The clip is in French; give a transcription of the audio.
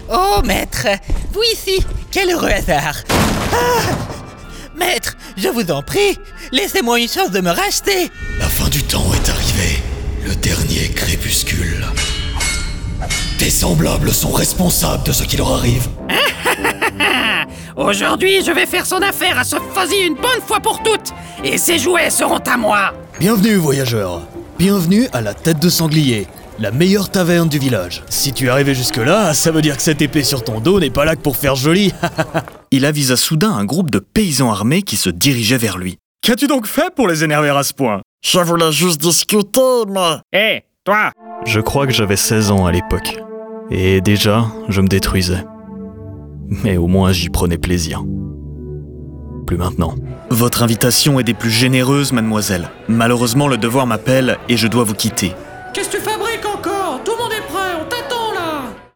Oh, maître, vous ici, quel heureux hasard. Maître, je vous en prie, laissez-moi une chance de me racheter. La fin du temps est arrivée, le dernier crépuscule. Tes semblables sont responsables de ce qui leur arrive. Aujourd'hui, je vais faire son affaire à ce fuzzy une bonne fois pour toutes, et ses jouets seront à moi. Bienvenue, voyageurs. Bienvenue à la Tête de Sanglier, la meilleure taverne du village. Si tu es arrivé jusque-là, ça veut dire que cette épée sur ton dos n'est pas là que pour faire joli. Il avisa soudain un groupe de paysans armés qui se dirigeaient vers lui. Qu'as-tu donc fait pour les énerver à ce point ? Je voulais juste discuter, mais... Hé, toi! Je crois que j'avais 16 ans à l'époque. Et déjà, je me détruisais. Mais au moins j'y prenais plaisir. Plus maintenant. Votre invitation est des plus généreuses, mademoiselle. Malheureusement, le devoir m'appelle et je dois vous quitter. Qu'est-ce que tu